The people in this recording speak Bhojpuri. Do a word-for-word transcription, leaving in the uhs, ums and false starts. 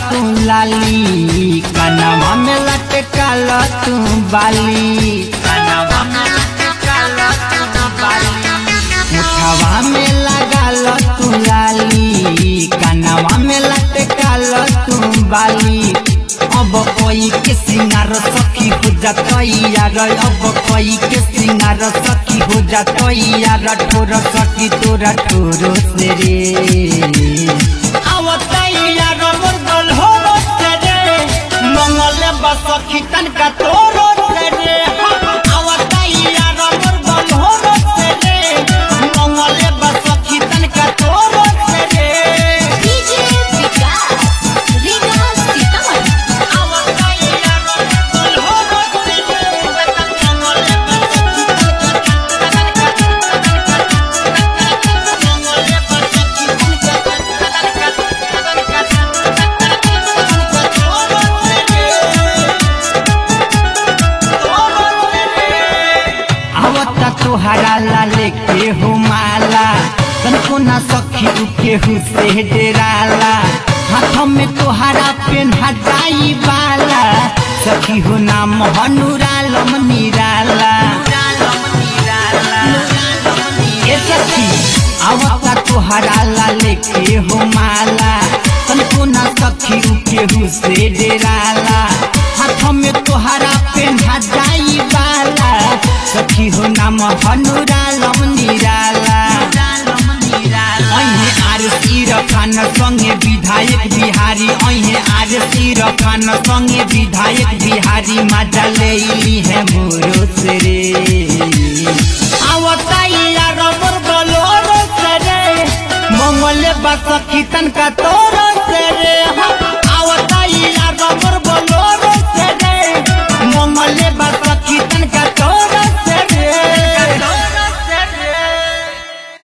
तू लाली कनवा में लटकाल तू बाली कनवा में लटकाल तू बाली मुठवा में लगाल तू लाली कनवा में लटकाल तू बाली अब कोई के सिंगार सखी हो जातई यार अब कोई के सिंगार सखी हो जातई यार ठोर सखी तोरा ठोर से रे आवतई यार मोर गल हो रे मंगल बस सखी तन का तोर से रे आवतई यार मोर गल हो रे मंगल बस सखी तन का तोर से रे डीजे विकास रीगा सीतामढ़ी तोहरा ला लेके हो माला तनको ना सखी उके हुसे डेराला हाथ में तोहरा पेन्हा जाई बाला सखी हो नाम हनुरालम निराला ए सखी आवता तोहरा ला लेके हो माला तनको ना सखी उके हुसे डेराला हाथ में तोहरा पेन्हा जाई बाला सखी हो नाम हनुरालम निराला अहे आर सिर खान संगे विधायक बिहारी अहे आर सिर खान संगे विधायक बिहारी मजा लेली है मोरो से रे आवताई यार मोर बोलो से रे मंगल बस सखी तन का तोर से रे